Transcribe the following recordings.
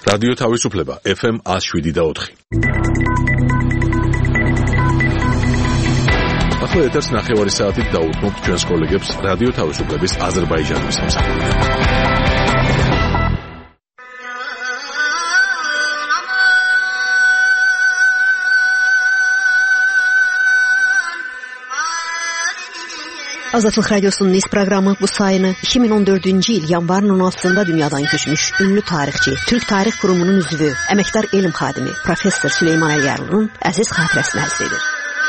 რადიო თავისუფლება FM 107.4. ახლა ეთერს ნახევარი საათით დაუთმობთ ჩვენს კოლეგებს რადიო თავისუფლების აზერბაიჯანის სამსახურიდან. Azadlıq Radyosu'nun Nice programı bu sayını 2014-cü il yanvarın 16-sında dünyadan köçmüş ünlü tarixçi, Türk Tarix Qurumunun üzvü, əməkdar elm xadimi Professor Süleyman Əliyarlının əziz xatirəsini həsr edir.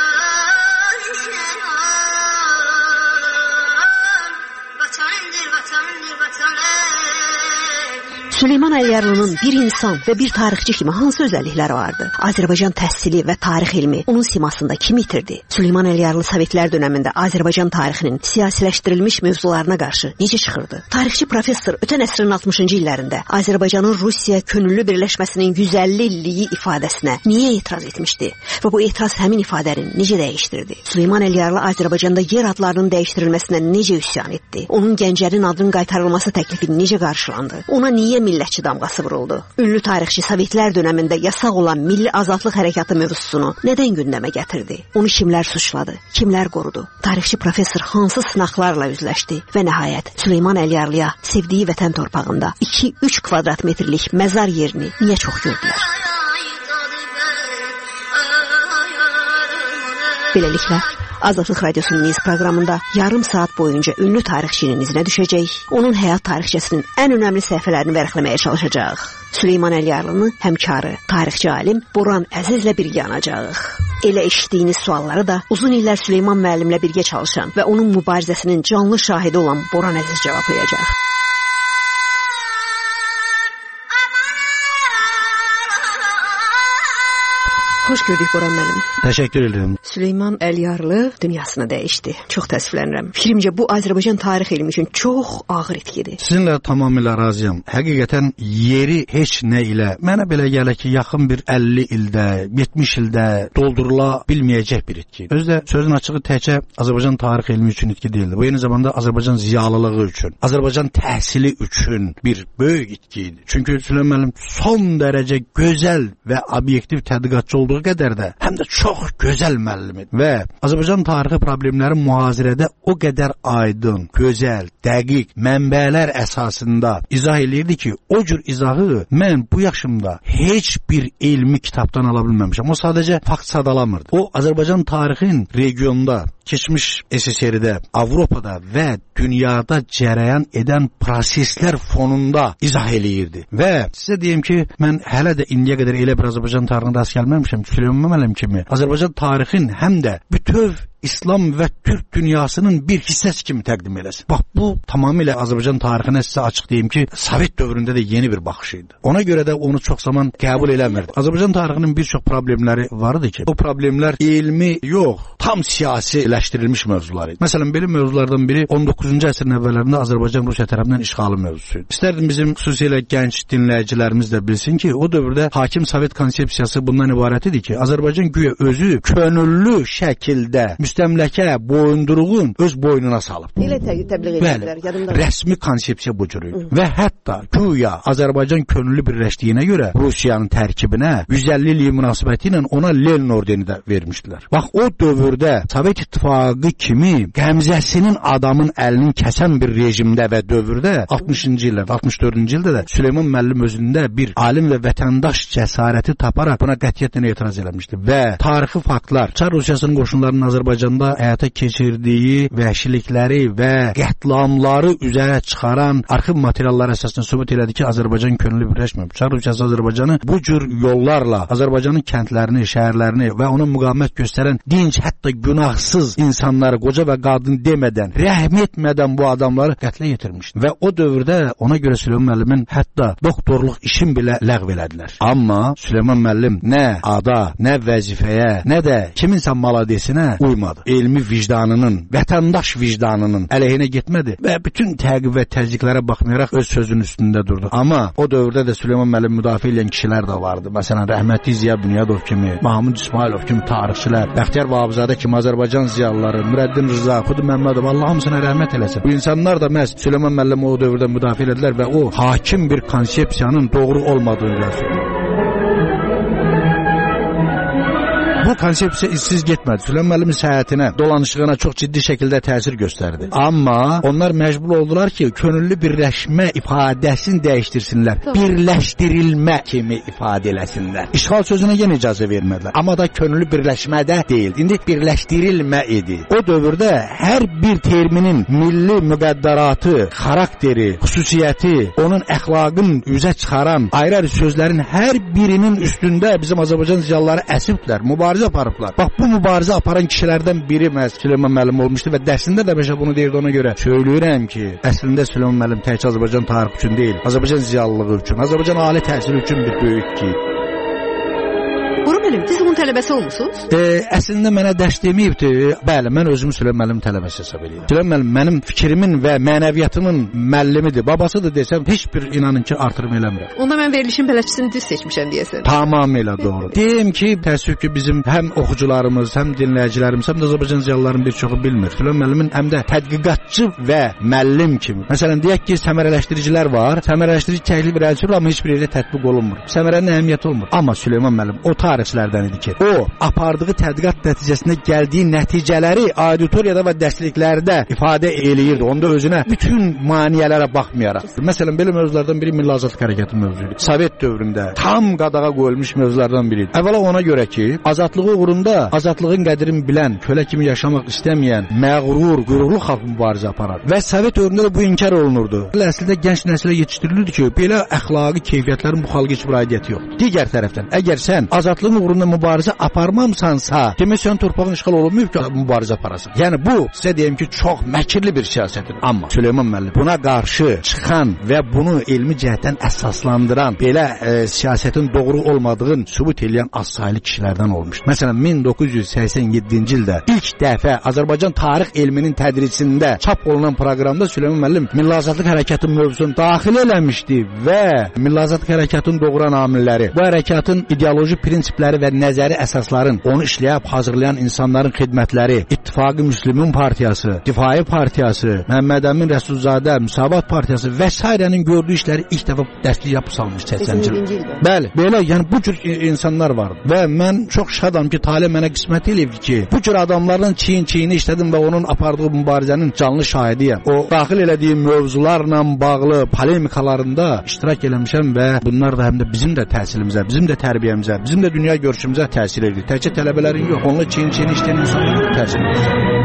Süleyman Əliyarlının bir insan və bir tarixçi kimi hansı özəllikləri vardı? Azərbaycan təhsili və tarix elmi onun simasında kim itirdi? Süleyman Əliyarlı Sovetlər dönəmində Azərbaycan tarixinin siyasiləşdirilmiş mövzularına qarşı necə çıxırdı? Tarixçi professor ötən əsrin 60-cı illərində Azərbaycanın Rusiya könüllü birləşməsinin 150 illiyi ifadəsinə niyə etiraz etmişdi? Və bu etiraz həmin ifadəni necə dəyişdirdi? Süleyman Əliyarlı Azərbaycanda yer adlarının dəyişdirilməsinə necə üsyan etdi? Onun Gəncənin adının qaytarılması təklifi necə qarşılandı? Ona niyə millətçi damğası vuruldu? Ünlü tarixçi Sovetlər dönəmində yasaq olan milli azadlıq hərəkatı mövzusunu nədən gündəmə gətirdi? Onu kimlər suçladı? Kimlər qorudu? Tarixçi professor hansı sınaqlarla üzləşdi? Və nəhayət Süleyman Əliyarlıya sevdiyi vətən torpağında 2-3 kvadrat metrlik məzar yerini niyə çox gördülər? Beləliklə, Azadlıq Radyosu'nun Nice proqramında yarım saat boyunca ünlü tarixçinin izinə düşəcək, onun həyat tarixçəsinin ən önəmli səhifələrini vərəqləməyə çalışacağıq. Süleyman Əliyarlını həmkarı, tarixçi alim Boran Əzizlə birgə anacağıq. Elə eşitdiyiniz sualları da uzun illər Süleyman müəllimlə birgə çalışan və onun mübarizəsinin canlı şahidi olan Boran Əziz cavablayacaq. Xoş gördük Boran müəllim. Təşəkkür edirəm. Süleyman Əliyarlı dünyasını dəyişdi. Çox təəssüflənirəm. Fikrimcə bu Azərbaycan tarix elmi üçün çox ağır itkidir. Sizinlə tamamilə razıyam. Həqiqətən yeri heç nə ilə mənə belə gəlir ki, yaxın bir 50 ildə, 70 ildə doldurula bilməyəcək bir itki. Özü də sözün açığı təkcə Azərbaycan tarix elmi üçün itki deyildi. Bu eyni zamanda Azərbaycan ziyalılığı üçün, Azərbaycan təhsili üçün bir böyük itki idi. Çünki Süleyman müəllim son dərəcə gözəl və obyektiv tədqiqatçı olduğu qədər də həm də çox gözəl müəllim idi və Azərbaycan tarixi problemləri mühazirədə o qədər aydın, gözəl, dəqiq mənbələr əsasında izah eləyirdi ki, o cür izahı mən bu yaşımda heç bir elmi kitabdan ala bilməmişəm. O sadəcə fakt sadalamırdı. O Azərbaycan tarixin regionda, keçmiş SSR-də, Avropada və dünyada cərəyan edən proseslər fonunda izah eləyirdi. Və sizə deyim ki, mən hələ də indiyə qədər elə bir Azərbaycan tarixinə rast gəlməmişəm. Süleyman müəllim kimi Azərbaycan tarixin həm də bütöv İslam və Türk dünyasının bir hissəsi kimi təqdim eləsin. Bax, bu tamamilə Azərbaycan tarixinə sizə açıq deyim ki, Sovet dövründə də yeni bir baxış idi. Ona görə də onu çox zaman qəbul eləmirdi. Azərbaycan tarixinin bir çox problemləri vardı ki, o problemlər elmi yox, tam siyasiləşdirilmiş mövzular idi. Məsələn, belə mövzulardan biri 19-cu əsrin əvvəllərində Azərbaycan-Rusiya tərəfindən işğalı mövzusuydu. İstərdim bizim xüsusilə gənc dinləyicilərimiz də bilsin ki, o dövrdə hakim Sovet konsepsiyası bundan ibarət idi ki, Azərbaycan güya özü könüllü şəkildə müstəmləkə boyunduruğun öz boynuna salıb. Elə təbliğ edirlər, yadımda. Rəsmi konsepsiya bu cür idi. Və hətta güya Azərbaycan könüllü birləşdiyinə görə Rusiyanın tərkibinə 150 illik münasibəti ilə ona Lenin ordeni də vermişdilər. Bax, o dövrdə Sovet İttifaqı kimi qəmzəsinin adamın əlinin kəsən bir rejimdə və dövrdə 60-cı illərdə, 64-cü ildə də Süleyman müəllim özündə bir alim və vətəndaş cəsarəti taparaq buna qətiyyətlə etiraz eləmişdi və tarixi faktlar, Çar Rusiyasının qoşunlarının Azərbaycanda həyata keçirdiyi vəhşilikləri və qətliamları üzərə çıxaran arxiv materialları əsasında sübut elədi ki, Azərbaycan könüllü birləşməyib. Çar Rusiyası Azərbaycanı bu cür yollarla Azərbaycanın kəndlərini, şəhərlərini və ona müqavimət göstərən dinc, hətta günahsız insanları, qoca və qadın demədən, rəhm etmədən bu adamları qətlə yetirmişdi. Və o dövrdə ona görə Süleyman müəllimin hətta doktorluq işin belə ləğv elədilər. Amma Süleyman müəllim nə ada, nə vəzifəyə, nə də kiminsə maladesinə uymadı. olmadı. Elmi vicdanının, vətəndaş vicdanının əleyhinə getmədi və bütün təqib və təzyiqlərə baxmayaraq öz sözünün üstündə durdu. Amma o dövrdə də Süleyman müəllim müdafiə edən kişilər də vardı. Məsələn, rəhmətli Ziya Bünyadov kimi, Mahmud İsmailov kimi tarixçilər, Bəxtiyar Vahabzadə kimi Azərbaycan ziyalıları, Nurəddin Rza, Xudu Məmmədov, Allah hamısına rəhmət eləsin. Bu insanlar da məhz Süleyman müəllim o dövrdə müdafiə edildilər və o hakim bir konsepsiyanın doğru olmadığını göstərdi. Bu konsepsiya izsiz getmədi. Süleyman müəllimin səyahətinə, dolanışığına çox ciddi şəkildə təsir göstərdi. Amma onlar məcbur oldular ki, könüllü birləşmə ifadəsini dəyişdirsinlər. Birləşdirilmə kimi ifadə eləsinlər. İşğal sözünə yenə icazə vermədilər. Amma da könüllü birləşmədə deyil. İndi birləşdirilmə idi. O dövrdə hər bir terminin milli müqəddəratı, xarakteri, xüsusiyyəti, onun əxlaqın üzə çıxaran ayrı-ayrı sözlərin hər birinin üstündə bizim Azərbaycan ziyalıları əsibdilər. Mübarizə aparıblar. Bax, bu mübarizə aparan kişilərdən biri məhz Süleyman müəllim olmuşdu və dərsində də məşə bunu deyirdi, ona görə söyləyirəm ki, əslində Süleyman müəllim təkcə Azərbaycan tarixi üçün deyil, Azərbaycan ziyalılığı üçün, Azərbaycan ali təhsili üçün bir böyük ki. Siz onun tələbəsi olmusunuz? Əslində mənə dərs deməyibdi. Bəli, mən özümü Süleyman müəllim tələbəsi hesab edirəm. Süleyman müəllim mənim fikrimin və mənəviyyatımın müəllimidir. Babasıdır desəm heç bir inanın ki artırım eləmirəm. Onda mən verilişin bələdçisini düz seçmişəm deyəsən. Tamamilə doğru. Deyim ki, təəssüf ki bizim həm oxucularımız, həm dinləyicilərimiz, həm də Azərbaycan ziyalılarının bir çoxu bilmir. Süleyman müəllimin həm də tədqiqatçı və müəllim kimi. Məsələn, deyək ki, səmərələşdiricilər var. Səmərələşdirici təklif edilir, amma heç bir yerdə tətbiq olunmur. Səmərənin əhəmiyyəti olmur. Amma Süleyman müəllim o tarixçilərdən idi ki, o apardığı tədqiqat nəticəsində gəldiyi nəticələri auditoriyada və dərsliklərdə ifadə eləyirdi. Onda özünə bütün maneələrə baxmayaraq. Məsələn, belə mövzulardan biri Milli Azadlıq Hərəkatı mövzusudur. Sovet dövründə tam qadağa qoyulmuş mövzulardan biridir. Əvvəla ona görə ki, azadlığı uğrunda azadlığın qədrini bilən, kölə kimi yaşamaq istəməyən, məğrur, qürurlu xalq mübarizə aparar. Və Sovet dövründə də bu inkar olunurdu. Əslində gənc nəslə yetişdirilirdi ki, belə əxlaqi keyfiyyətlərin bu xalqa heç bir aidiyyəti yoxdur. Digər tərəfdən, əgər sən azadlığın uğrunda mübarizə aparmamsansa, demək sən torpağın işğal olunmayıb ki, mübarizə aparasan. Yəni bu sizə deyim ki, çox məkirli bir siyasətdir. Amma Süleyman müəllim buna qarşı çıxan və bunu elmi cəhətdən əsaslandıran, belə siyasətin doğru olmadığını sübut edən azsaylı kişilərdən olmuşdur. Məsələn, 1987-ci ildə ilk dəfə Azərbaycan tarix elminin tədrisində çap olunan proqramda Süleyman müəllim Milli Azadlıq Hərəkatı mövzusunu daxil eləmişdi və Milli Azadlıq Hərəkatının doğuran amilləri, bu hərəkatın ideoloji prinsipləri və nəzəri əsasların, onu işləyib hazırlayan insanların xidmətləri, İttifaqı Müslümin Partiyası, Difai Partiyası, Məhəmməd Əmin Rəsulzadə, Müsavat Partiyası və s.'nin gördüyü işləri ilk dəfə dərslik yapı salmış 80-ci ildə. Bəli, belə, yəni bu cür insanlar var və mən çox şadam ki, talih mənə qismət eləyib ki, bu cür adamların çiyin-çiyini işlədim və onun apardığı mübarizənin canlı şahidiyəm. O, daxil elədiyim mövzularla bağlı polemikalarında iştirak eləmişəm və bunlar da həm də bizim də təhsilimizə, bizim də tərbiyəmizə, bizim də dünya görüşümüzə təsir edir. Təkcə tələbələrin yox, onunla çiyin-çiyini işləyən insanların təsir edir.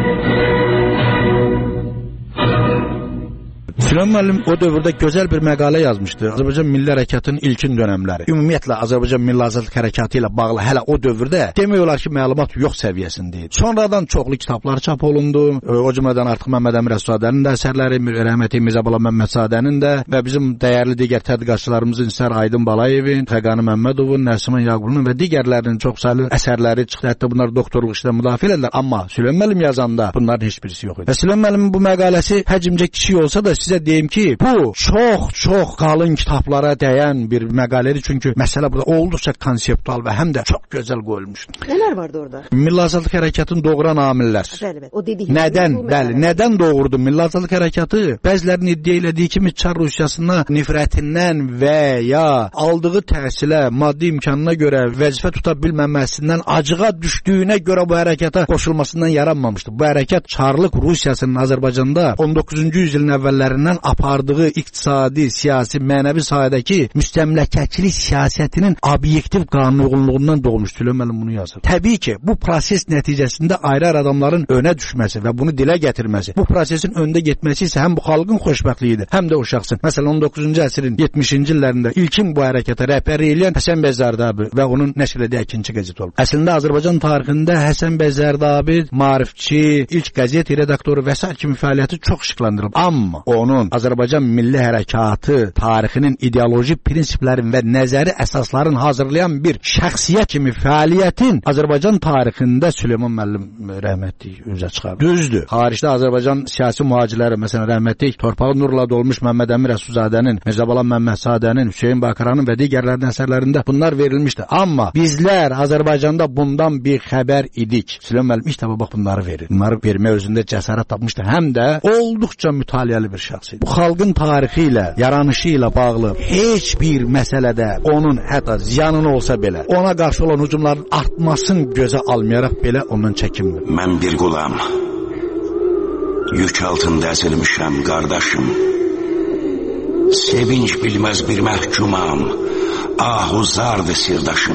Süleyman müəllim o dövrdə gözəl bir məqalə yazmışdı. Azərbaycan Milli Hərəkatının ilkin dönəmləri. Ümumiyyətlə Azərbaycan Milli Azadlıq Hərəkatı ilə bağlı hələ o dövrdə demək olar ki, məlumat yox səviyyəsində idi. Sonradan çoxlu kitablar çap olundu. O cümlədən artıq Məhəmməd Əmin Rəsulzadənin də əsərləri, rəhmətli Mirzəbala Məmmədzadənin də və bizim dəyərli digər tədqiqatçılarımızın İsər Aydın Balayevin, Xəqani Məmmədovun, Nəsiman Yaqubunun və digərlərinin çoxsaylı əsərləri çıxdı. Hətta bunlar doktorluq işlə müdafiə edilirlər. Amma Süleyman müəllim yazanda bunların heç birisi yox idi. Və Süleyman müəllimin bu məqaləsi həcmcə kiçik olsa da sizə deyim ki, bu çox qalın kitablara dəyən bir məqalədir. Çünki məsələ burada olduqca konseptual və həm də çox gözəl qoyulmuşdur. Nələr vardı orada? Milli Azadlıq Hərəkatını doğuran amillər. Bəli, o dediyi. Nədən doğurdu Milli Azadlıq Hərəkatı? Bəzilərinin iddia elədiyi kimi Çar Rusiyasına nifrətindən və ya aldığı təhsilə, maddi imkanına görə vəzifə tuta bilməməsindən, acığa düşdüyünə görə bu hərəkata qoşulmasından yaranmamışdı. Bu hərəkat Çarlıq Rusiyasının Azərbaycanda 19-cu yüzilin əvvəllərindən apardığı iqtisadi, siyasi, mənəvi sahədəki müstəmləkəçilik siyasətinin obyektiv qanunluğundan doğmuş. Süleyman müəllim bunu yazır. Təbii ki, bu proses nəticəsində ayrı-ayrı adamların önə düşməsi və bunu dilə gətirməsi, bu prosesin öndə getməsi isə həm bu xalqın xoşbəxtliyidir, həm də o şəxsin. Məsələn, 19-cu əsrin 70-ci illərində ilkin bu hərəkata rəhbərlik edən Həsən bəy Zərdabi və onun nəşr edən ikinci qəzet olub. Əslində Azərbaycan tarixində Həsən bəy Zərdabi maarifçi, ilk qəzet redaktoru və s. kimi fəaliyyəti çox işıqlandırılıb. Amma onu onun Azərbaycan Milli Hərəkatı tarixinin ideoloji prinsiplərin və nəzəri əsasların hazırlayan bir şəxsiyyət kimi fəaliyyətin Azərbaycan tarixində Süleyman müəllim rəhmətli üzə çıxardı. Düzdür. Xaricdə Azərbaycan siyasi mühacirləri, məsələn rəhmətli torpağı nurla dolmuş Məmməd Əmir Əsuzadənin, Mirzəbala Məmmədzadənin, Hüseyn Bakaranın və digərlərinin əsərlərində bunlar verilmişdi. Amma bizlər Azərbaycanda bundan bir xəbər idik. Süleyman müəllim ilk dəfə bax bunları verir. Bunları vermək özündə cəsarət tapmışdı. Həm də olduqca mütaliəli bir şəxs idi. Bu xalqın tarixi ilə, yaranışı ilə bağlı heç bir məsələdə onun hətta ziyanı olsa belə, ona qarşı olan hücumların artmasını gözə almayaraq belə ondan çəkinmir. Mən bir qulam, yük altında əzilmişəm qardaşım. Sevinç bilməz bir məhkumam, ahuzardır sirdaşım.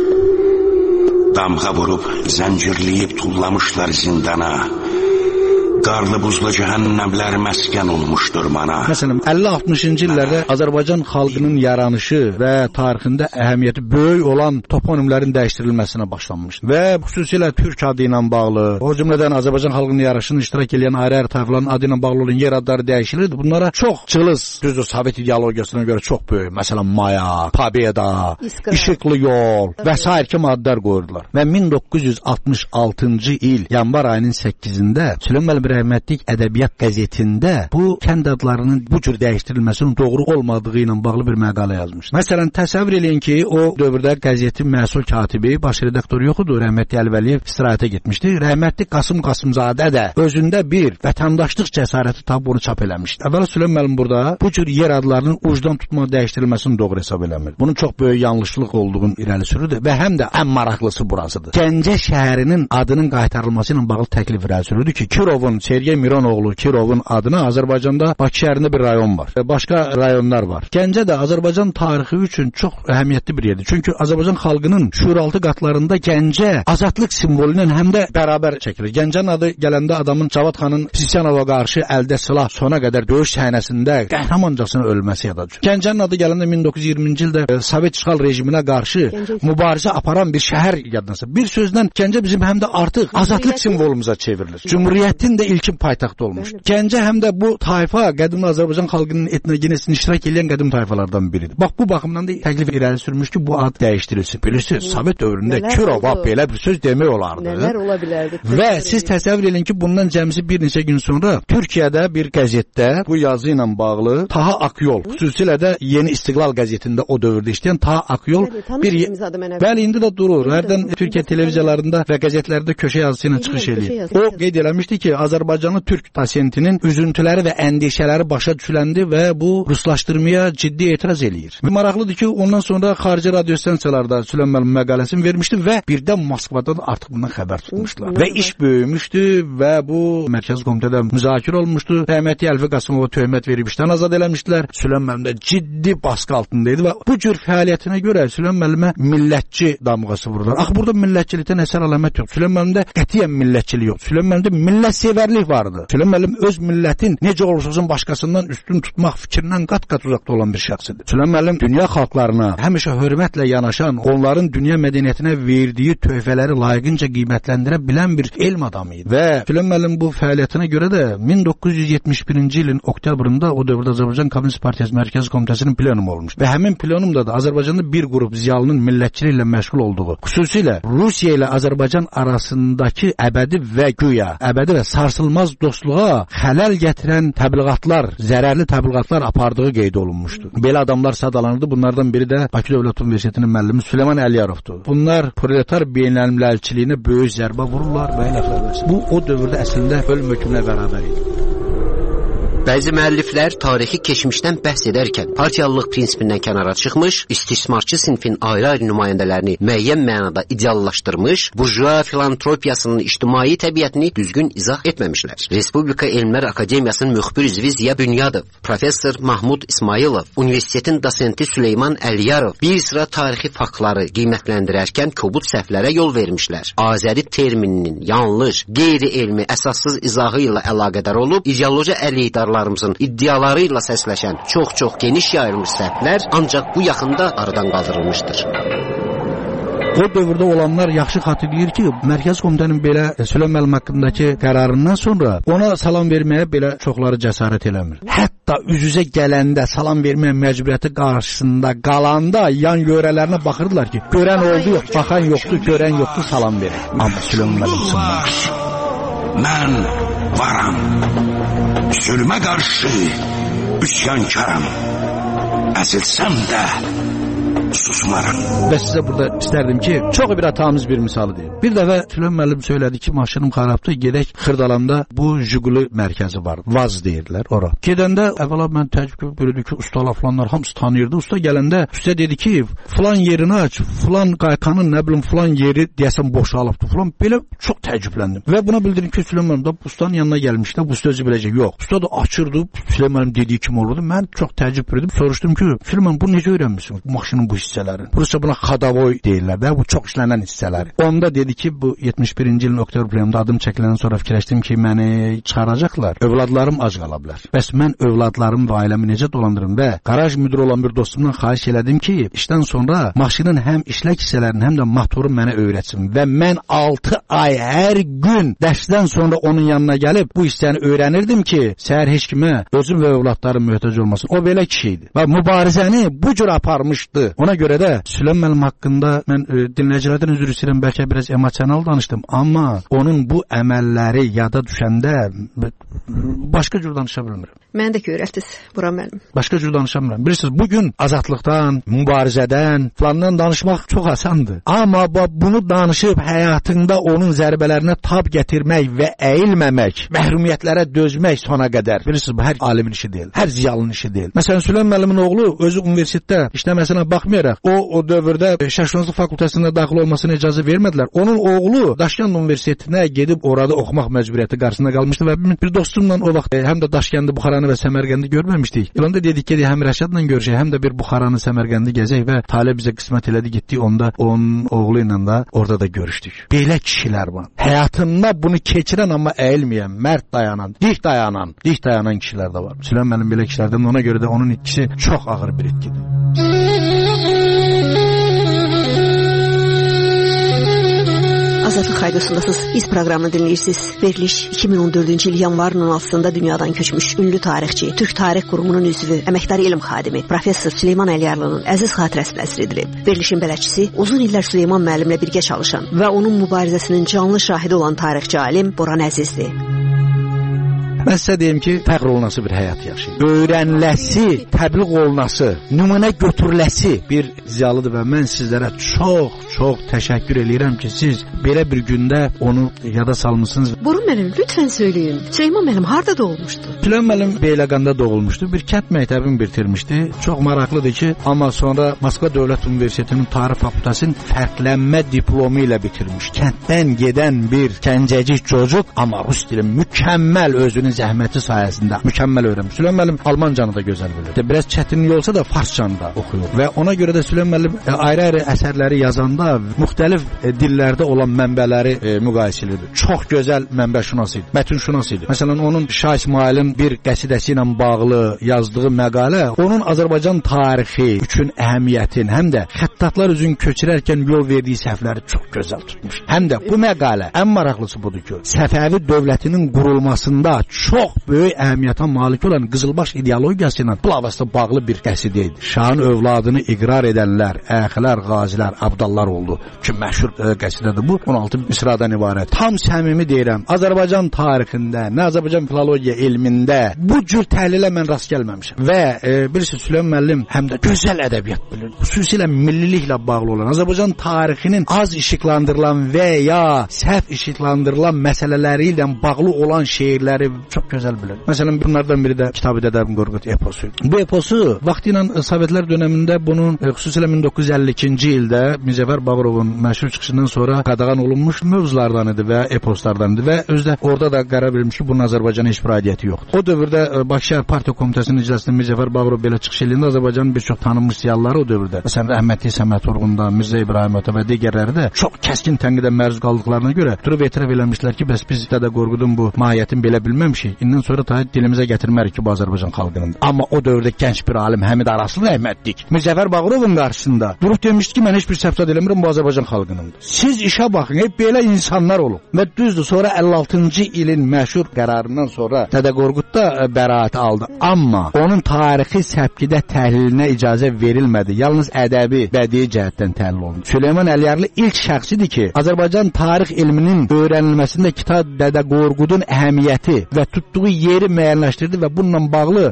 Damğa vurub, zəncirləyib tullamışlar zindana. Qarlı buzlu cəhənnəmlər məskən olmuşdur mana. Məsələn, 50-60-cı illərdə Azərbaycan xalqının yaranışı və tarixində əhəmiyyəti böyük olan toponimlərin dəyişdirilməsinə başlanmışdı. Və xüsusilə Türk adı ilə bağlı, o cümlədən Azərbaycan xalqının yaranışını iştirak edən ayrı-ayrı tayfaların adı ilə bağlı olan yer adları dəyişilirdi. Bunlara çox cılız, düzdür, Sovet ideologiyasına görə çox böyük, məsələn, Maya, Pobeda, İşıqlı Yol və s. kimi adlar qoyurdular. Və 1966-cı il yanvar ayının 8-də Süleyman rəhmətlik ədəbiyyat qəzetində bu kənd adlarının bu cür dəyişdirilməsinin doğru olmadığı ilə bağlı bir məqalə yazmışdı. Məsələn, təsəvvür eləyin ki, o dövrdə qəzetin məsul katibi, baş redaktoru yox idi, rəhmətli Əlvəliyev istirahətə getmişdi. Rəhmətli Qasım Qasımzadə də özündə bir vətəndaşlıq cəsarəti tapıb onu çap eləmişdi. Əvvəla Süleyman müəllim burada bu cür yer adlarının ucdan tutma dəyişdirilməsini doğru hesab eləmir. Bunun çox böyük yanlışlıq olduğunu irəli sürürdü və həm də ən maraqlısı burasıdır. Gəncə şəhərinin adının qaytarılması ilə bağlı təklif irəli sürürdü ki, Kirovun, Sergey Mironoğlu Kirovun adına Azərbaycanda Bakı şəhərində bir rayon var. Başqa rayonlar var. Gəncə də Azərbaycan tarixi üçün çox əhəmiyyətli bir yerdir. Çünki Azərbaycan xalqının şuuraltı qatlarında Gəncə azadlıq simvolu ilə həm də bərabər çəkilir. Gəncənin adı gələndə adamın Cavad xanın Sisyanova qarşı əldə silah sona qədər döyüş səhnəsində qəhrəmancasına ölməsi yada düşür. Gəncənin adı gələndə 1920-ci ildə Sovet işğal rejiminə qarşı mübarizə aparan bir şəhər yadınızda. Bir sözlə Gəncə bizim həm də artıq azadlıq simvolumuza çevrilir. Cümhuriyyətin də ilkin paytaxtı olmuş. Gəncə həm də bu tayfa qədim Azərbaycan xalqının etnogenesini iştirak edən qədim tayfalardan biridir. Bax bu baxımdan da təklif irəli sürmüş ki, bu ad dəyişdirilsin. Bilirsiniz, Sovet dövründə Kirova belə bir söz demək olardı. Nələr ola bilərdi? Və siz təsəvvür edin ki, bundan cəmsi bir neçə gün sonra Türkiyədə bir qəzetdə bu yazı ilə bağlı Taha Akyol, xüsusilə də Yeni İstiqlal qəzetində o dövrdə işləyən Taha Akyol bəli indi də durur. Hərdən Türkiyə televiziyalarında və qəzetlərdə köşə yazısı ilə çıxış edir. O qeyd eləmişdi ki, Azərbaycanlı Türk pasiyentinin üzüntüləri və əndişələri başa düşüləndi və bu ruslaşdırmaya ciddi etiraz eləyir. Maraqlıdır ki, ondan sonra xarici radiostansiyalarda Süleyman müəllim məqaləsini vermişdi və birdən Moskvada da artıq bundan xəbər tutmuşdular. Və iş böyümüşdü və bu Mərkəzi Komitədə müzakirə olmuşdu. Rəhmətli Əlfi Qasımova töhmət verib işdən azad eləmişdilər. Süleyman müəllim də ciddi baskı altındaydı və bu cür fəaliyyətinə görə Süleyman müəllimə millətçi damğası vurdular. Axı burada millətçilikdən əsər əlamət yox. Süleyman müəllimdə qətiyyən millətçilik yox. Süleyman müəllimdə millətsevərlik vardı. Süleyman müəllim öz millətin necə olursa olsun başqasından üstün tutmaq fikrindən qat-qat uzaqda olan bir şəxs idi. Süleyman müəllim dünya xalqlarına həmişə hörmətlə yanaşan, onların dünya mədəniyyətinə verdiyi töhfələri layiqincə qiymətləndirə bilən bir elm adamı idi. Və Süleyman müəllim bu fəaliyyətinə görə də 1971-ci ilin oktyabrında o dövrdə Azərbaycan Kommunist Partiyası Mərkəzi Komitəsinin plenumu olmuş. Və həmin plenumda da Azərbaycanda bir qrup ziyalının millətçiliklə məşğul olduğu, xüsusilə Rusiya ilə Azərbaycan arasındakı əbədi və güya əbədi və sarsılmaz dostluğa xələl gətirən təbliğatlar, zərərli təbliğatlar apardığı qeyd olunmuşdu. Belə adamlar sadalanırdı. Bunlardan biri də Bakı Dövlət Universitetinin müəllimi Süleyman Əliyarovdur. Bunlar proletar beynəlmiləlçiliyinə böyük zərbə vururlar və elə xəbər. Bu o dövrdə əslində ölüm hökmünə bərabər idi. Bəzi müəlliflər tarixi keçmişdən bəhs edərkən partiyalılıq prinsipindən kənara çıxmış, istismarçı sinfin ayrı-ayrı nümayəndələrini müəyyən mənada ideallaşdırmış, burjua filantropiyasının ictimai təbiətini düzgün izah etməmişlər. Respublika Elmlər Akademiyasının müxbir üzvü Ziya Bünyadov, professor Mahmud İsmailov, universitetin dosenti Süleyman Əliyarov bir sıra tarixi faktları qiymətləndirərkən kobud səhvlərə yol vermişlər. Azəri termininin yanlış, qeyri-elmi, əsassız izahı ilə əlaqədar olub, ideoloji əleyhdarlarımızın iddiaları ilə səsləşən çox geniş yayılmış səhvlər ancaq bu yaxında aradan qaldırılmışdır. O dövrdə olanlar yaxşı xatırlayır ki, Mərkəzi Komitənin belə Süleyman müəllim haqqındakı qərarından sonra ona salam verməyə belə çoxları cəsarət eləmir. Hətta üz-üzə gələndə salam verməyə məcburiyyəti qarşısında qalanda yan görələrinə baxırdılar ki, görən oldu yox, baxan yoxdur, görən yoxdur, salam verir. Amma Süleyman müəllim sınmamış. Mən varam. Zülmə qarşı üsyankaram. Əzilsəm də susmaram. Və sizə burada istərdim ki, çox bir hatamız bir misalı deyim. Bir dəfə Süleyman müəllim söylədi ki, maşınım xarabdır, gedək Xırdalanda bu Jiguli mərkəzi var. Vaz deyirlər ora. Gedəndə əvvəla mən təəccüb bürüdü ki, ustalar falanlar hamısı tanıyırdı. Usta gələndə usta dedi ki, filan yerini aç, filan qaykanın nə bilim filan yeri deyəsən boşalıbdı falan. Belə çox təəccübləndim. Və buna bildirdim ki, Süleyman müəllim də ustanın yanına gəlmişdi. Bu usta özü biləcək. Yox. Usta da açırdı. Süleyman müəllim dediyi kimi olurdu. Mən çox təəccüb bürüdüm. Soruşdum ki, Süleyman bu necə öyrənmisən? Bu maşının bu hissələrin. Rusca buna xadavoy deyirlər də, bu çox işlənən hissələri. Onda dedi ki, bu 71-ci ilin oktyabr ayında adım çəkiləndən sonra fikirləşdim ki, məni çıxaracaqlar. Övladlarım ac qala bilər. Bəs mən övladlarım və ailəmi necə dolandırım və qaraj müdiri olan bir dostumdan xahiş elədim ki, işdən sonra maşının həm işlək hissələrini, həm də motoru mənə öyrətsin və mən 6 ay hər gün dərsdən sonra onun yanına gəlib bu hissəni öyrənirdim ki, səhər heç kimə özüm və övladlarım möhtac olmasın. O belə kişi idi və mübarizəni bu cür aparmışdı. Ona görə də Süleyman müəllim haqqında mən dinləyicilərdən üzr istəyirəm, bəlkə biraz emosional danışdım, amma onun bu əməlləri yada düşəndə başqa cür danışa bilmirəm. Mən də ki öyrətdiniz Buran müəllim. Başqa cür danışa bilmirəm. Bilirsiniz, bugün azadlıqdan, mübarizədən, falandan danışmaq çox asandır. Amma bunu danışıb həyatında onun zərbələrinə tab gətirmək və əyilməmək, məhrumiyyətlərə dözmək sona qədər. Bilirsiniz, bu hər alimin işi deyil, hər ziyalının işi deyil. Məsələn, Süleyman müəllimin oğlu özü universitetdə işləməsinə baxmayaraq, o dövrdə Şərqşünaslıq fakültəsinə daxil olmasına icazə vermədilər. Onun oğlu Daşkənd Universitetinə gedib orada oxumaq məcburiyyəti qarşısında qalmışdı və bir dostumla o vaxt həm də Daşkəndi, Buxaranı və Səmərqəndi görməmişdik. İlanda dedik ki, həm Rəşadla görüşək, həm də bir Buxaranı, Səmərqəndi gəzək və Talib bizə qismət elədi, getdik onda onun oğlu ilə də orada da görüşdük. Belə kişilər var. Həyatında bunu keçirən amma əyilməyən, mərd dayanan, dik dayanan kişilər də var. Süleyman müəllim belə kişilərdən, ona görə də onun itkisi çox ağır bir itkidir. Azadlıq Radyosundasınız. Biz proqramını dinləyirsiniz. Veriliş 2014-cü il yanvarın 16-sında dünyadan köçmüş ünlü tarixçi, Türk Tarix Qurumunun üzvü, əməkdar elm xadimi Professor Süleyman Əliyarlının əziz xatirəsinə əsr edilib. Verilişin bələdçisi uzun illər Süleyman müəllimlə birgə çalışan və onun mübarizəsinin canlı şahidi olan tarixçi alim Boran Əzizdir. Mən sizə deyim ki, fəxr olunası bir həyat yaşayır. Öyrəniləsi, təbliğ olunası, nümunə götürüləsi bir ziyalıdır və mən sizlərə çox təşəkkür edirəm ki, siz belə bir gündə onu yada salmışsınız. Burun müəllim, lütfən söyləyin. Süleyman müəllim harda doğulmuşdu? Süleyman müəllim Beyləqanda doğulmuşdu. Bir kənd məktəbini bitirmişdi. Çox maraqlıdır ki, amma sonra Moskva Dövlət Universitetinin Tarix Fakültəsinin fərqlənmə diplomu ilə bitirmiş. Kənddən gedən bir gəncəcik çocuq, amma rus dili mükəmməl özünü zəhməti sayəsində mükəmməl öyrənmiş. Süleyman müəllim Almancanı da gözəl bilir. Biraz çətinlik olsa da farscanı da oxuyur. Və ona görə də Süleyman müəllim ayrı-ayrı əsərləri yazanda müxtəlif dillərdə olan mənbələri müqayisə edir. Çox gözəl mənbəşünas idi, mətnşünas idi. Məsələn, onun Şah İsmailin bir qəsidəsi ilə bağlı yazdığı məqalə onun Azərbaycan tarixi üçün əhəmiyyətin, həm də xəttatlar üzün köçürərkən yol verdiyi səhvləri çox gözəl tutmuş. Həm də bu məqalə ən maraqlısı budur ki, Səfəvi dövlətinin qurulmasında çox böyük əhəmiyyətə malik olan Qızılbaş ideologiyası ilə bilavasitə bağlı bir qəsidə idi. Şahın övladını iqrar edənlər, əxilər, qazilər, abdallar oldu ki, məşhur qəsidədir bu. 16 misradan ibarət. Tam səmimi deyirəm, Azərbaycan tarixində, nə Azərbaycan filologiya elmində bu cür təhlilə mən rast gəlməmişəm. Və bilirsiniz, Süleyman müəllim həm də gözəl ədəbiyyat bilir. Xüsusilə milliliklə bağlı olan, Azərbaycan tarixinin az işıqlandırılan və ya səhv işıqlandırılan məsələləri ilə bağlı olan şeirləri çox gözəl bilir. Məsələn, bunlardan biri də Kitab-ı Dədə Qorqud eposu. Bu eposu vaxtilə Sovetlər dövründə bunun xüsusilə 1952-ci ildə Mirzəcəfər Bağırovun məşhur çıxışından sonra qadağan olunmuş mövzulardan idi və eposlardan idi və özdə orada da qərar verilmiş ki, bunun Azərbaycana heç bir aidiyyəti yoxdur. O dövrdə Bakı Şəhər Partiya Komitəsinin iclasında Mirzəcəfər Bağırov belə çıxış eləyəndə Azərbaycanın bir çox tanınmış ziyalıları o dövrdə, məsələn, Əhmədli Səməd Vurğun da, Mirzə İbrahim Ata və digərləri də çox kəskin tənqidə məruz qaldıqlarına görə durub etiraf eləmişlər ki, bəs biz Dədə Qorqudun bu mahiyyətini belə bilməmişik. İndən sonra ta dilimizə gətirmərik ki, bu Azərbaycan xalqının. Amma o dövrdə gənc bir alim Həmid Araslı rəhmətlik Mirzəcəfər Bağırovun qarşısında durub demişdi ki, mən heç bir səhv eləmirəm, demirəm bu Azərbaycan xalqınındır. Siz işə baxın, hep belə insanlar olub. Və düzdür, sonra 56-cı ilin məşhur qərarından sonra Dədə Qorqud da bəraət aldı. Amma onun tarixi səpkidə təhlilinə icazə verilmədi. Yalnız ədəbi, bədii cəhətdən təhlil olundu. Süleyman Əliyarlı ilk şəxsidir ki, Azərbaycan tarix elminin öyrənilməsində kitab Dədə Qorqudun əhəmiyyəti və tutduğu yeri müəyyənləşdirdi və bununla bağlı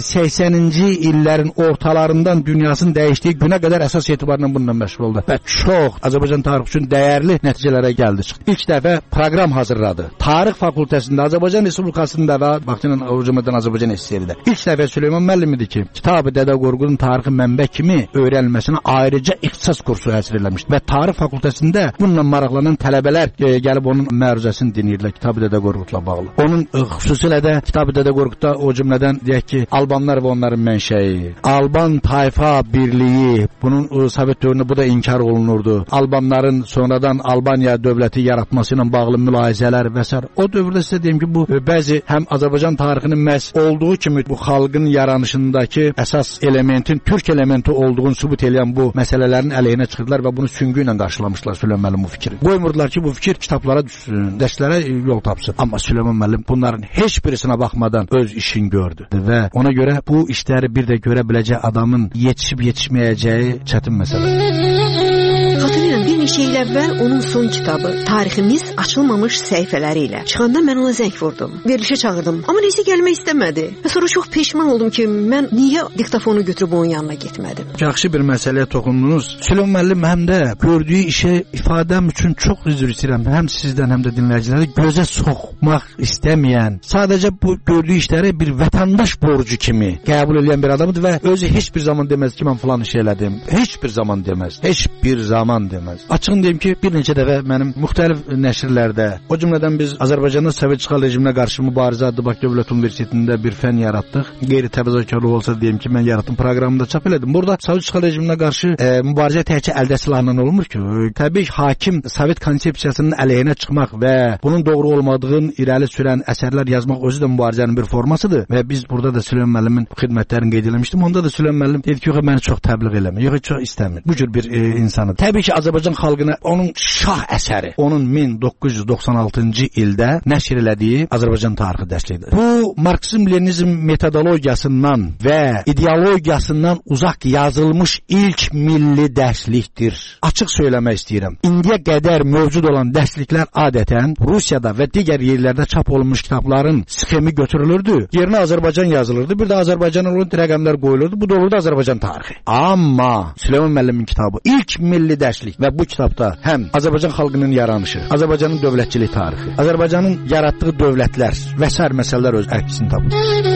80-ci illərin ortalarından dünyasının dəyişdiyi günə qədər əsas etibarla bununla məşğul oldu. Və çox Azərbaycan tarixi üçün dəyərli nəticələrə gəldi çıxdı. İlk dəfə proqram hazırladı. Tarix fakültəsində Azərbaycan Respublikasında və vaxtının Cümhuriyyət Azərbaycan SSR-də ilk dəfə Süleyman müəllim idi ki, kitabı Dədə Qorqudun tarixi mənbə kimi öyrənilməsinə ayrıca ixtisas kursu həsr eləmişdi və tarix fakültəsində bununla maraqlanan tələbələr gəlib onun məruzəsini dinləyirlər kitabı Dədə Qorqudla bağlı. Onun xüsusilə də kitabı Dədə Qorqudda o cümlədən deyək ki, Albanlar və onların mənşəyi, Alban tayfa birliyi, bunun Sovet dövründə bu da inkar olunurdu. Albanların sonradan Albaniya dövləti yaratması ilə bağlı mülahizələr və s. O dövrdə sizə deyim ki, bu bəzi həm Azərbaycan tarixinin məhz olduğu kimi bu xalqın yaranışındakı əsas elementin türk elementi olduğunu sübut edən bu məsələlərin əleyhinə çıxırdılar və bunu süngü ilə qarşılamışlar Süleyman müəllim bu fikri. Qoymurdular ki, bu fikir kitablara düşsün, dərslərə yol tapsın. Amma Süleyman müəllim bunların heç birisinə baxmadan öz işini gördü və ona görə bu işləri bir də görə biləcək adamın yetişib-yetişməyəcəyi çətin məsələ. Xatırlayıram, bir neçə il əvvəl onun son kitabı Tariximiz açılmamış səhifələri ilə çıxanda mən ona zəng vurdum. Verilişə çağırdım. Amma neysə gəlmək istəmədi. Və sonra çox peşman oldum ki, mən niyə diktafonu götürüb onun yanına getmədim. Yaxşı bir məsələyə toxundunuz. Süleyman müəllim həm də gördüyü işə ifadəm üçün çox üzr istəyirəm. Həm sizdən, həm də dinləyicilərə gözə soxmaq istəməyən, sadəcə bu gördüyü işləri bir vətəndaş borcu kimi qəbul edən bir adamdır və özü heç bir zaman deməz ki, mən falan iş elədim. Heç bir zaman deməz. Heç bir zaman deməz. Açığın deyim ki, bir neçə dəfə mənim müxtəlif nəşrlərdə, o cümlədən biz Azərbaycanda Sovet işğal rejiminə qarşı mübarizə adlı Bakı Dövlət Universitetində bir fən yaratdıq. Qeyri-təvazökarlıq olsa deyim ki, mən yaratdım, proqramında çap elədim. Burada Sovet işğal rejiminə qarşı mübarizə təkcə əldə silahla olmur ki. Təbii hakim Sovet konsepsiyasının əleyhinə çıxmaq və bunun doğru olmadığını irəli sürən əsərlər yazmaq özü də mübarizənin bir formasıdır və biz burada da Süleyman müəllimin xidmətlərini qeyd etmişdim. Onda da Süleyman müəllim dedi ki, yox, məni çox təbliğ eləmir. Yox, çox istəmir. Bu cür bir insanı. Təbii ki, Azərbaycan xalqına onun şah əsəri, onun 1996-cı ildə nəşr elədiyi Azərbaycan tarixi dərsliyidir. Bu Marksizm-Leninizm metodologiyasından və ideologiyasından uzaq yazılmış ilk milli dərslikdir. Açıq söyləmək istəyirəm. İndiyə qədər mövcud olan dərsliklər adətən Rusiyada və digər yerlərdə çap olunmuş kitabların sxemi götürülürdü. Yerinə Azərbaycan yazılırdı. Bir də Azərbaycan olan rəqəmlər qoyulurdu. Bu doğruda Azərbaycan tarixi. Amma Süleyman müəllimin kitabı ilk milli dərslik və bu kitabda həm Azərbaycan xalqının yaranışı, Azərbaycanın dövlətçilik tarixi, Azərbaycanın yaratdığı dövlətlər və sair məsələlər öz əksini tapır.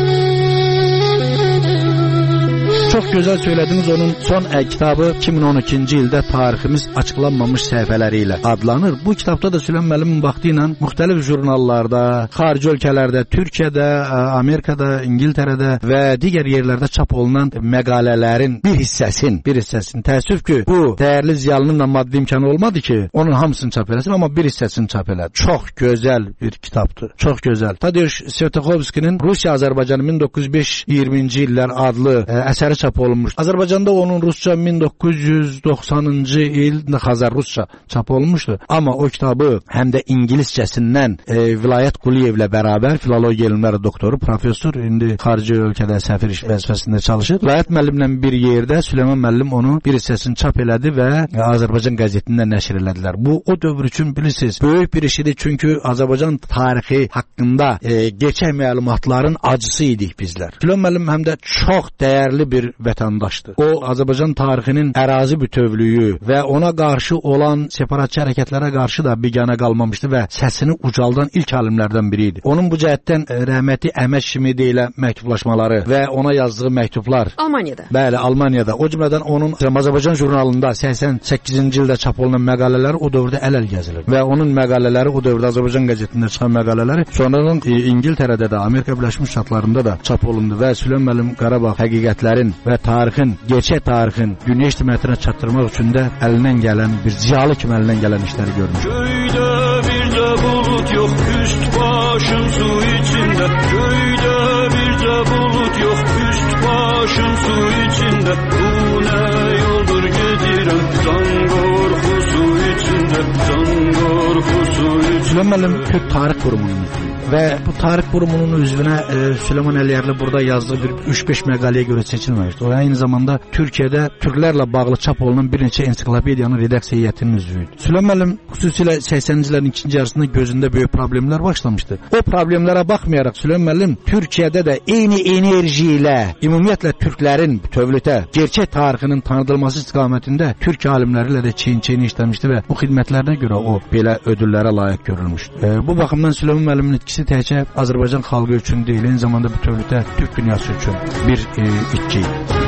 Çox gözəl söylədiniz, onun son kitabı 2012-ci ildə Tariximiz açıqlanmamış səhifələri ilə adlanır. Bu kitabda da Süleyman müəllimin vaxtı ilə müxtəlif jurnallarda, xarici ölkələrdə, Türkiyədə, Amerikada, İngiltərədə və digər yerlərdə çap olunan məqalələrin bir hissəsini. Təəssüf ki, bu dəyərli ziyalının da maddi imkanı olmadı ki, onun hamısını çap eləsin, amma bir hissəsini çap elədi. Çox gözəl bir kitabdır. Çox gözəl. Tadeusz Svetoxovskinin Rusiya-Azərbaycanı 1905-20-ci illər adlı əsəri çap olunmuş. Azərbaycanda onun rusca 1990-cı ildə Xəzər rusca çap olunmuşdu. Amma o kitabı həm də ingiliscəsindən Vilayət Quliyevlə bərabər filologiya elmləri doktoru, professor, indi xarici ölkədə səfir vəzifəsində çalışır. Vilayət müəllimlə bir yerdə Süleyman müəllim onu bir hissəsini çap elədi və Azərbaycan qəzetində nəşr elədilər. Bu o dövr üçün bilirsiniz, böyük bir işidir, çünki Azərbaycan tarixi haqqında geçən məlumatların acısı idik bizlər. Süleyman müəllim həm də çox dəyərli bir vətəndaşdır. O Azərbaycan tarixinin ərazi bütövlüyü və ona qarşı olan separatçı hərəkətlərə qarşı da biganə qalmamışdı və səsini ucaldan ilk alimlərdən biri idi. Onun bu cəhətdən rəhmətli Əhməd Şimidi ilə məktublaşmaları və ona yazdığı məktublar Almaniyada. Bəli, Almaniyada. O cümlədən onun Azərbaycan jurnalında 88-ci ildə çap olunan məqalələri o dövrdə əl gəzilir və onun məqalələri o dövrdə Azərbaycan qəzetində çıxan məqalələri sonradan İngiltərədə də, Amerika Birləşmiş Ştatlarında da çap olundu və Süleyman müəllim Qarabağ həqiqətlərin və tarixin, gerçək tarixin dünya ictimaiyyətinə çatdırmaq üçün də əlindən gələn bir ziyalı kimi əlindən gələn işləri görmüş. Göydə bircə bulut yox, üst başım su içində. Göydə bircə bulut yox, üst başım su içində. Bu nə yoldur gedirəm, can qorxusu Süleyman müəllim Türk Tarix Qurumunun üzvüdür və bu Tarix Qurumunun üzvünə Süleyman Əliyarlı burada yazdığı bir 3-5 məqaləyə görə seçilməmişdi. O aynı zamanda Türkiyədə türklərlə bağlı çap olunan bir neçə ensiklopediyanın redaksiya heyətinin üzvüydü. Süleyman müəllim xüsusilə 80-ci illərin ikinci yarısında gözündə böyük problemlər başlamışdı. O problemlərə baxmayaraq Süleyman müəllim Türkiyədə də eyni enerji ilə ümumiyyətlə türklərin bütövlükdə gerçək tarixinin tanıdılması istiqamətində türk alimləri ilə də çiyin-çiyini işləmişdi və bu xidmətlərinə görə o belə ödüllərə layiq görülmüşdü. Bu baxımdan Süleyman müəllimin itkisi təkcə Azərbaycan xalqı üçün deyil, eyni zamanda bütövlükdə Türk dünyası üçün bir itki.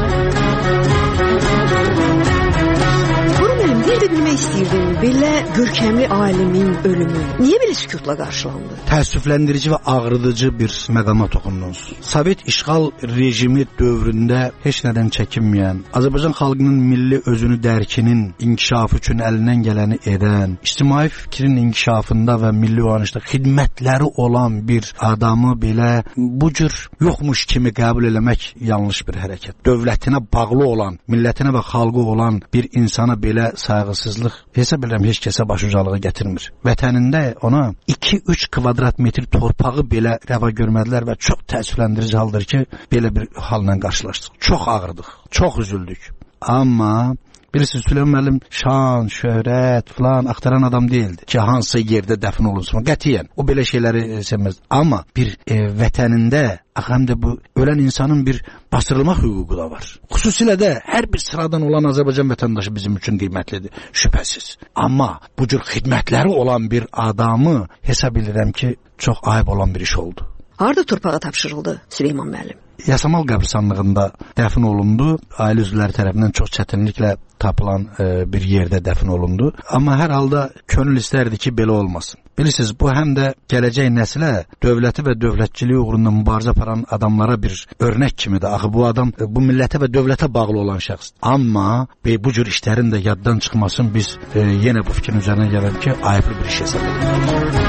Bir də bilmək istəyirdim, belə görkəmli alimin ölümü niyə belə sükutla qarşılandı? Təəssüfləndirici və ağrıdıcı bir məqama toxundunuz. Sovet işğal rejimi dövründə heç nədən çəkinməyən, Azərbaycan xalqının milli özünü dərkinin inkişafı üçün əlindən gələni edən, ictimai fikrin inkişafında və milli oyanışda xidmətləri olan bir adamı belə bu cür yoxmuş kimi qəbul eləmək yanlış bir hərəkət. Dövlətinə bağlı olan, millətinə və xalqı olan bir insana belə sayğısızlıq hesab edirəm heç kəsə başucalığı gətirmir. Vətənində ona 2-3 kvadrat metr torpağı belə rəva görmədilər və çox təəssüfləndirici haldır ki, belə bir halla qarşılaşdıq. Çox ağırdıq, çox üzüldük. Amma bilirsiniz, Süleyman müəllim şan, şöhrət falan axtaran adam değildi ki, hansı yerdə dəfn olunsun. Qətiyyən o belə şeyləri sevməz. Amma bir vətənində həm də bu ölən insanın bir basdırılmaq hüququ da var. Xüsusilə də hər bir sıradan olan Azərbaycan vətəndaşı bizim üçün qiymətlidir, şübhəsiz. Amma bu cür xidmətləri olan bir adamı hesab edirəm ki, çox ayıb olan bir iş oldu. Harda torpağa tapşırıldı Süleyman müəllim? Yasamal qəbristanlığında dəfn olundu. Ailə üzvləri tərəfindən çox çətinliklə tapılan bir yerdə dəfn olundu. Amma hər halda könül istərdi ki, belə olmasın. Bilirsiniz, bu həm də gələcək nəslə dövləti və dövlətçiliyi uğrunda mübarizə aparan adamlara bir örnək kimidir. Axı bu adam bu millətə və dövlətə bağlı olan şəxsdir. Amma bu cür işlərin də yaddan çıxmasın, biz yenə bu fikrin üzərinə gələk ki, ayıblı bir iş hesab edirik.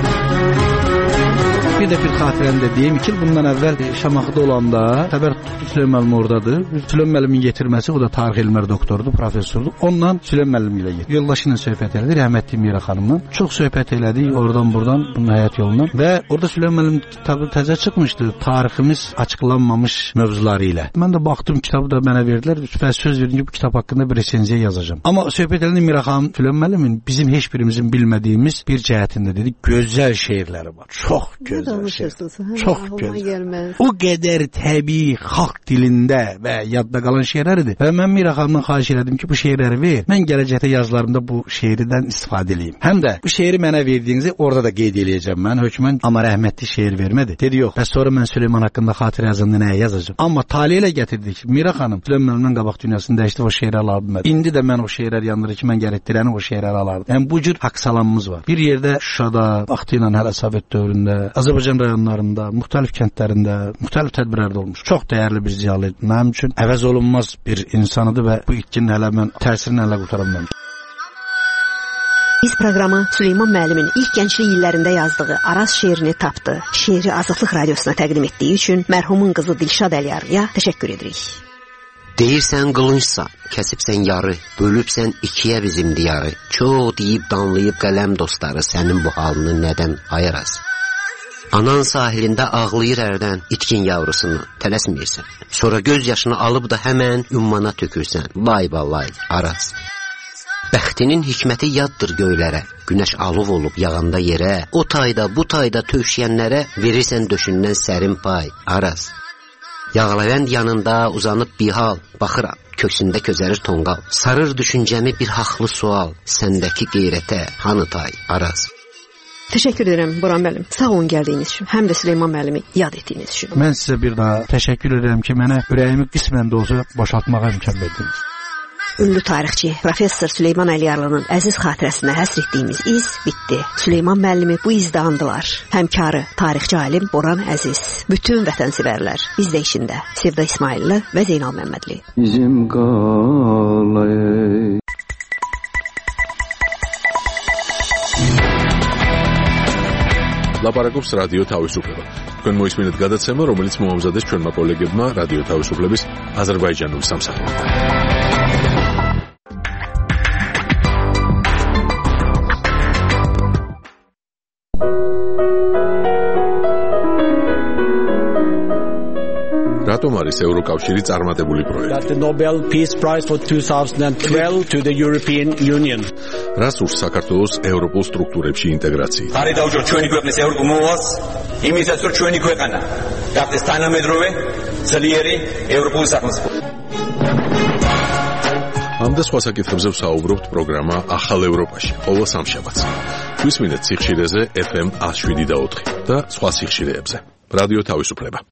Bir də bir xatirəni də deyim ki, bundan əvvəl Şamaxıda olanda xəbər tutdu Süleyman müəllim oradadır. Süleyman müəllimin yetirməsi, o da tarix elmləri doktorudur, professordur. Ondan Süleyman müəllim ilə getdi. Yoldaşı ilə söhbət elədi, rəhmətli Mira xanımla. Çox söhbət elədik oradan buradan, bunun həyat yolundan. Və orada Süleyman müəllim kitabı təzə çıxmışdı, tariximiz açıqlanmamış mövzuları ilə. Mən də baxdım, kitabı da mənə verdilər və söz verdim ki, bu kitab haqqında bir resenziya yazacağam. Amma söhbət elədi Mira xanım, Süleyman müəllimin bizim heç birimizin bilmədiyimiz bir cəhətində dedi, gözəl şeirləri var. Çox gözəl. Çox gözəl. O qədər təbii xalq dilində və yadda qalan şeirləridir. Və mən Mira xanımdan xahiş elədim ki, bu şeirləri ver. Mən gələcəkdə yazılarımda bu şeirdən istifadə edeyim. Həm də bu şeiri mənə verdiyinizi orada da qeyd eləyəcəm mən. Hökmən amma rəhmətli şeir vermədi. Dedi, yox. Bəs sonra mən Süleyman haqqında xatirə yazanda nəyə yazacağam? Amma taliyə ilə gətirdik. Mira xanım Süleyman müəllimdən qabaq dünyasını dəyişdi, o şeirləri alardım mən. İndi də mən o şeirlər yandırır ki, mən gərəkdirəni o şeirləri alardım. Yəni bu cür haqq salamımız var. Bir yerdə Şuşada, vaxtı ilə hələ Sovet dövründə, Azərbaycan rayonlarında, müxtəlif kəndlərində, müxtəlif tədbirlərdə olmuş. Çox dəyərli bir ziyalı idi. Mənim üçün əvəz olunmaz bir insanıdır və bu itkinin hələ mən təsirini hələ qurtaramam. Biz proqramı Süleyman müəllimin ilk gənclik illərində yazdığı Araz şeirini tapdı. Şeiri Azadlıq Radiosuna təqdim etdiyi üçün mərhumun qızı Dilşad Əliyarlıya təşəkkür edirik. Deyirsən qılıncsa, kəsibsən yarı, bölübsən ikiyə bizim diyarı. Çox deyib danlayıb qələm dostları sənin bu halını nədən ayıraz? Anan sahilində ağlayır ərdən itkin yavrusunu, tələsməyirsən. Sonra göz yaşını alıb da həmən ümmana tökürsən. Vay balay, Araz. Bəxtinin hikməti yaddır göylərə, günəş alov olub yağanda yerə, o tayda bu tayda tövşiyənlərə verirsən döşündən sərin pay, Araz. Yağlayan yanında uzanıb bir hal, baxıram, köksündə közərir tonqal. Sarır düşüncəmi bir haqlı sual, səndəki qeyrətə hanı tay, Araz. Təşəkkür edirəm Boran müəllim. Sağ olun gəldiyiniz üçün, həm də Süleyman müəllimi yad etdiyiniz üçün. Mən sizə bir daha təşəkkür edirəm ki, mənə ürəyimi qismən də olsa boşaltmağa imkan verdiniz. Ünlü tarixçi Professor Süleyman Əliyarlının əziz xatirəsinə həsr etdiyimiz iz bitdi. Süleyman müəllimi bu izdə andılar. Həmkarı, tarixçi alim Boran Əziz, bütün vətənsevərlər, biz də içində Sevda İsmailli və Zeynal Məmmədli. Bizim qalay. ლაპარაკობს რადიო თავისუფლება. თქვენ მოისმინეთ გადაცემა, რომელიც მოამზადეს ჩვენმა კოლეგებმა რადიო თავისუფლების აზერბაიჯანული სამსახურიდან. რატომ არის ევროკავშირი წარმატებული პროექტი? The Nobel Peace Prize for 2012 to the European Union. რას ურს საქართველოს ევროპულ სტრუქტურებში ინტეგრაციით? ხარი დაუჭიროთ ჩვენი ქვეყნის ევროპულ მოვალს, იმისაც რომ ჩვენი ქვეყანა გახდეს თანამედროვე, ძლიერი ევროპული სახელმწიფო. ამ და სხვა საკითხებზე ვსაუბრობთ პროგრამა ახალ ევროპაში, ყოველ სამშაბათს. გვისმინეთ სიხშირეზე FM 107.4 და სხვა სიხშირეებზე. რადიო თავისუფლება.